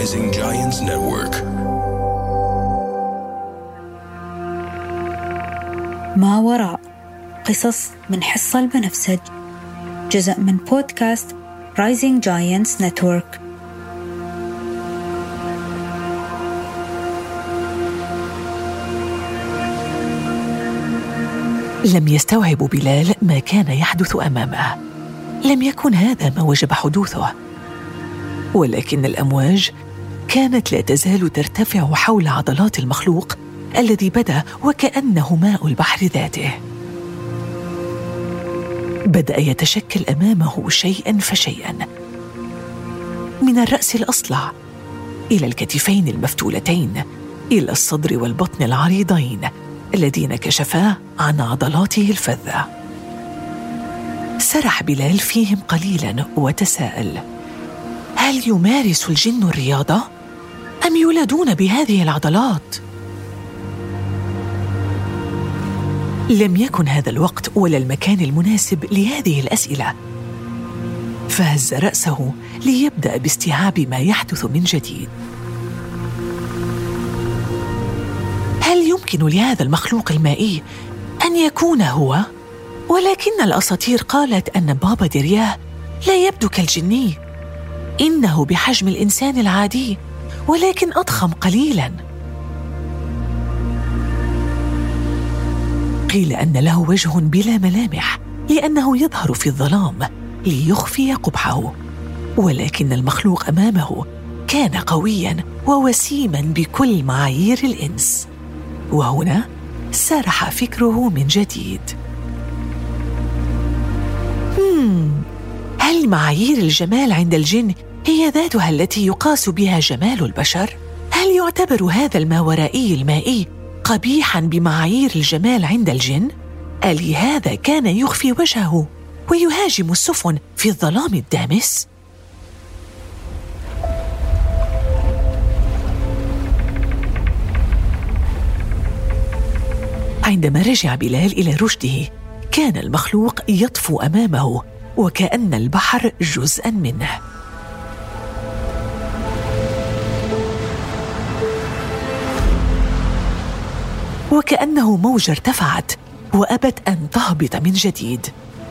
Rising Giants Network. ما وراء قصص من حصة البنفسج، جزء من بودكاست Rising Giants Network. لم يستوعب بلال ما كان يحدث أمامه. لم يكن هذا ما وجب حدوثه، ولكن الأمواج كانت لا تزال ترتفع حول عضلات المخلوق الذي بدا وكأنه ماء البحر ذاته. بدأ يتشكل أمامه شيئاً فشيئاً، من الرأس الأصلع إلى الكتفين المفتولتين إلى الصدر والبطن العريضين الذين كشفا عن عضلاته الفذة. سرح بلال فيهم قليلاً وتساءل: هل يمارس الجن الرياضة؟ أم يولدون بهذه العضلات؟ لم يكن هذا الوقت ولا المكان المناسب لهذه الأسئلة، فهز رأسه ليبدأ باستيعاب ما يحدث من جديد. هل يمكن لهذا المخلوق المائي أن يكون هو؟ ولكن الأساطير قالت أن بابا درياه لا يبدو كالجني، إنه بحجم الإنسان العادي ولكن أضخم قليلاً. قيل أن له وجه بلا ملامح لأنه يظهر في الظلام ليخفي قبحه، ولكن المخلوق أمامه كان قوياً ووسيماً بكل معايير الإنس. وهنا سرح فكره من جديد. هل معايير الجمال عند الجن هي ذاتها التي يقاس بها جمال البشر؟ هل يعتبر هذا الماورائي المائي قبيحاً بمعايير الجمال عند الجن؟ ألهذا كان يخفي وجهه ويهاجم السفن في الظلام الدامس؟ عندما رجع بلال إلى رشده كان المخلوق يطفو أمامه وكأن البحر جزءاً منه. وكأنه موجة ارتفعت وأبت أن تهبط من جديد.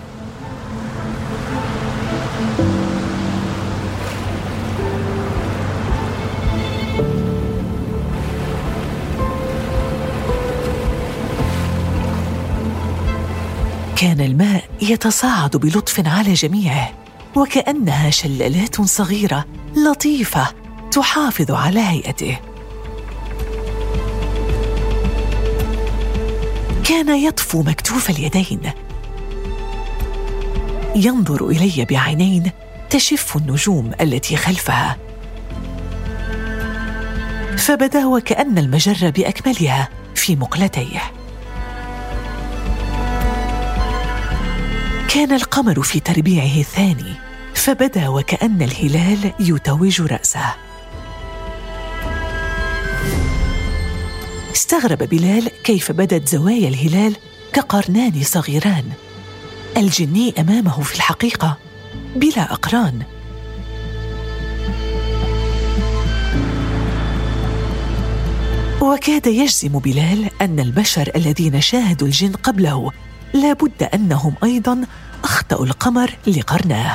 كان الماء يتصاعد بلطف على جميعه، وكأنها شلالات صغيرة لطيفة تحافظ على هيئته. كان يطفو مكتوف اليدين، ينظر إلي بعينين تشف النجوم التي خلفها، فبدا وكأن المجرة بأكملها في مقلتيه. كان القمر في تربيعه الثاني، فبدا وكأن الهلال يتوج رأسه. استغرب بلال كيف بدت زوايا الهلال كقرنان صغيران. الجني أمامه في الحقيقة بلا أقران. وكاد يجزم بلال أن البشر الذين شاهدوا الجن قبله لابد أنهم أيضاً أخطأوا القمر لقرناه.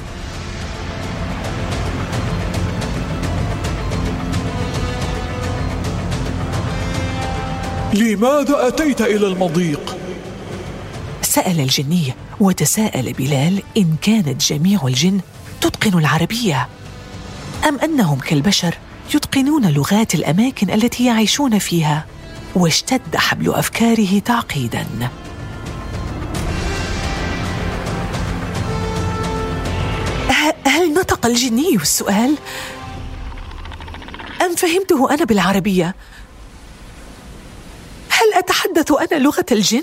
لماذا أتيت إلى المضيق؟ سأل الجني، وتساءل بلال إن كانت جميع الجن تتقن العربية أم أنهم كالبشر يتقنون لغات الأماكن التي يعيشون فيها. واشتد حبل أفكاره تعقيداً. هل نطق الجني السؤال؟ أم فهمته أنا بالعربية؟ هل أتحدث أنا لغة الجن؟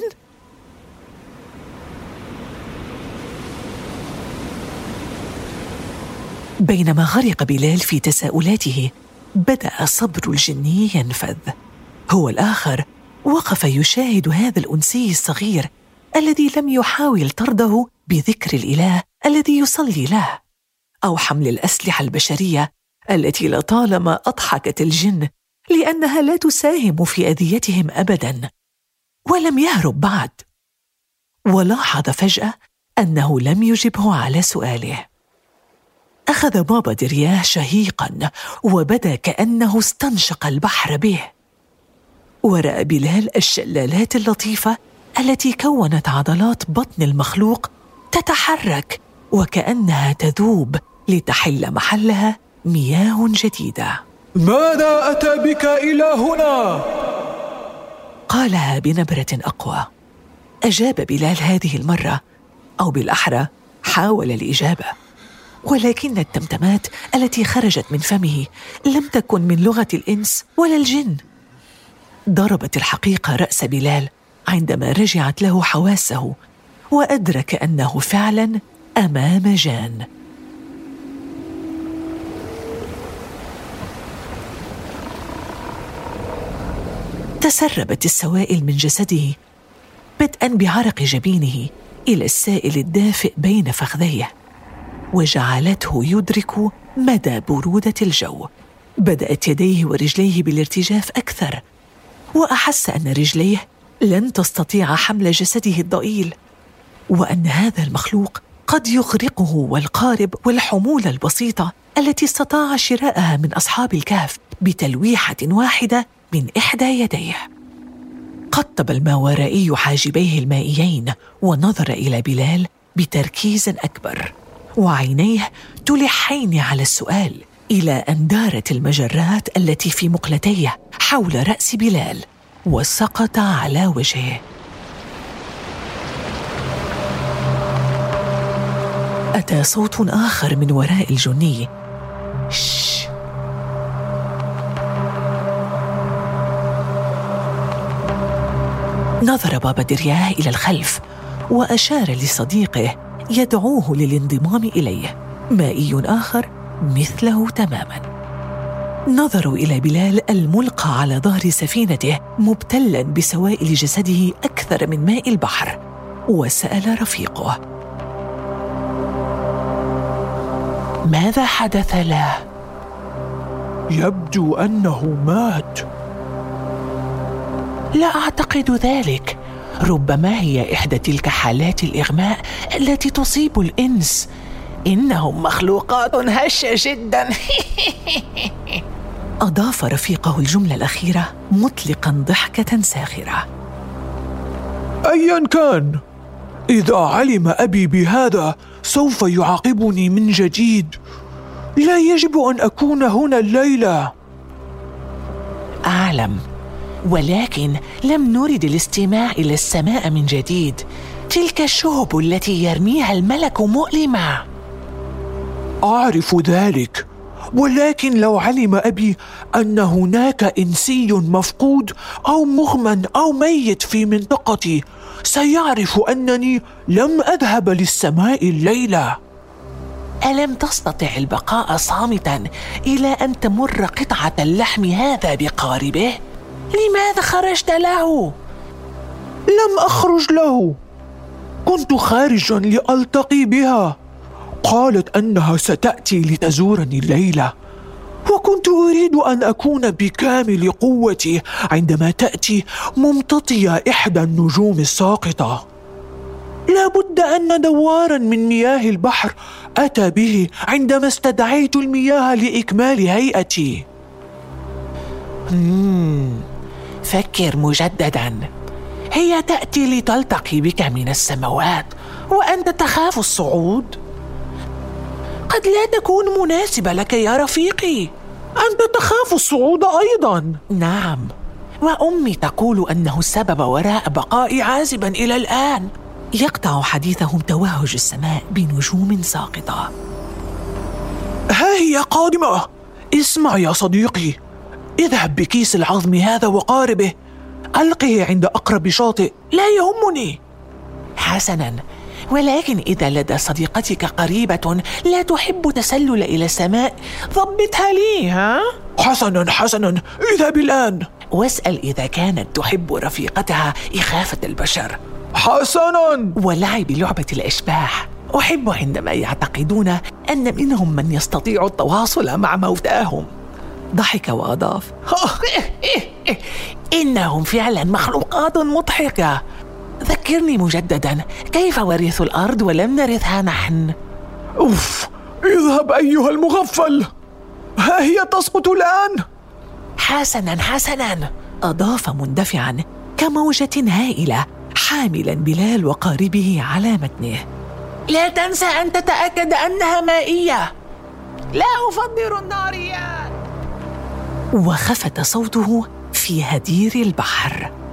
بينما غرق بلال في تساؤلاته بدأ صبر الجني ينفذ. هو الآخر وقف يشاهد هذا الأنسي الصغير الذي لم يحاول طرده بذكر الإله الذي يصلي له أو حمل الأسلحة البشرية التي لطالما أضحكت الجن لأنها لا تساهم في أذيتهم أبداً. ولم يهرب بعد، ولاحظ فجأة أنه لم يجبه على سؤاله. أخذ بابا درياه شهيقاً وبدا كأنه استنشق البحر به، ورأى بلال الشلالات اللطيفة التي كونت عضلات بطن المخلوق تتحرك وكأنها تذوب لتحل محلها مياه جديدة. ماذا أتى بك إلى هنا؟ قالها بنبرة أقوى. أجاب بلال هذه المرة، أو بالأحرى حاول الإجابة، ولكن التمتمات التي خرجت من فمه لم تكن من لغة الإنس ولا الجن. ضربت الحقيقة رأس بلال عندما رجعت له حواسه وأدرك أنه فعلاً أمام جان. تسربت السوائل من جسده بدءاً بعرق جبينه إلى السائل الدافئ بين فخذيه، وجعلته يدرك مدى برودة الجو. بدأت يديه ورجليه بالارتجاف أكثر، وأحس أن رجليه لن تستطيع حمل جسده الضئيل، وأن هذا المخلوق قد يغرقه والقارب والحمولة البسيطة التي استطاع شراءها من أصحاب الكهف بتلويحة واحدة من إحدى يديه. قطب الماورائي حاجبيه المائيين ونظر إلى بلال بتركيز أكبر، وعينيه تلحين على السؤال، إلى أن دارت المجرات التي في مقلتيه حول رأس بلال وسقط على وجهه. أتى صوت آخر من وراء الجني: شش. نظر بابا درياه إلى الخلف وأشار لصديقه يدعوه للانضمام إليه، مائي آخر مثله تماماً. نظروا إلى بلال الملقى على ظهر سفينته مبتلاً بسوائل جسده أكثر من ماء البحر، وسأل رفيقه: ماذا حدث له؟ يبدو أنه مات. لا أعتقد ذلك، ربما هي إحدى تلك حالات الإغماء التي تصيب الإنس، إنهم مخلوقات هشة جداً. أضاف رفيقه الجملة الأخيرة مطلقاً ضحكة ساخرة. أياً كان، إذا علم أبي بهذا سوف يعاقبني من جديد. لا يجب أن أكون هنا الليلة. أعلم، ولكن لم نرد الاستماع إلى السماء من جديد. تلك الشهب التي يرميها الملك مؤلمة. أعرف ذلك، ولكن لو علم أبي أن هناك إنسي مفقود أو مغمى أو ميت في منطقتي سيعرف أنني لم أذهب للسماء الليلة. ألم تستطع البقاء صامتاً إلى أن تمر قطعة اللحم هذا بقاربه؟ لماذا خرجت له؟ لم أخرج له، كنت خارجاً لألتقي بها. قالت أنها ستأتي لتزورني الليلة، وكنت أريد أن أكون بكامل قوتي عندما تأتي ممتطية إحدى النجوم الساقطة. لابد أن دوارا من مياه البحر أتى به عندما استدعيت المياه لإكمال هيئتي. فكر مجددا، هي تأتي لتلتقي بك من السماوات وأنت تخاف الصعود؟ قد لا تكون مناسبة لك يا رفيقي. أنت تخاف الصعود أيضا؟ نعم، وأمي تقول أنه السبب وراء بقائي عازبا إلى الآن. يقطع حديثهم توهج السماء بنجوم ساقطة. ها هي قادمة. اسمع يا صديقي، اذهب بكيس العظم هذا وقاربه، ألقه عند أقرب شاطئ، لا يهمني. حسناً، ولكن إذا لدى صديقتك قريبة لا تحب تسلل إلى السماء ضبطها لي، ها؟ حسناً، اذهب الآن. واسأل إذا كانت تحب رفيقتها إخافة البشر. حسناً. ولعب لعبة الأشباح. أحب عندما يعتقدون أن منهم من يستطيع التواصل مع موتاهم. ضحك وأضاف: إنهم فعلا مخلوقات مضحكة. ذكرني مجددا، كيف ورثوا الأرض ولم نرثها نحن؟ أوف، اذهب أيها المغفل، ها هي تسقط الآن. حسنا، أضاف مندفعا كموجة هائلة، حاملا بلال وقاربه على متنه. لا تنسى أن تتأكد أنها مائية. لا أفضل الناريات. وخفت صوته في هدير البحر.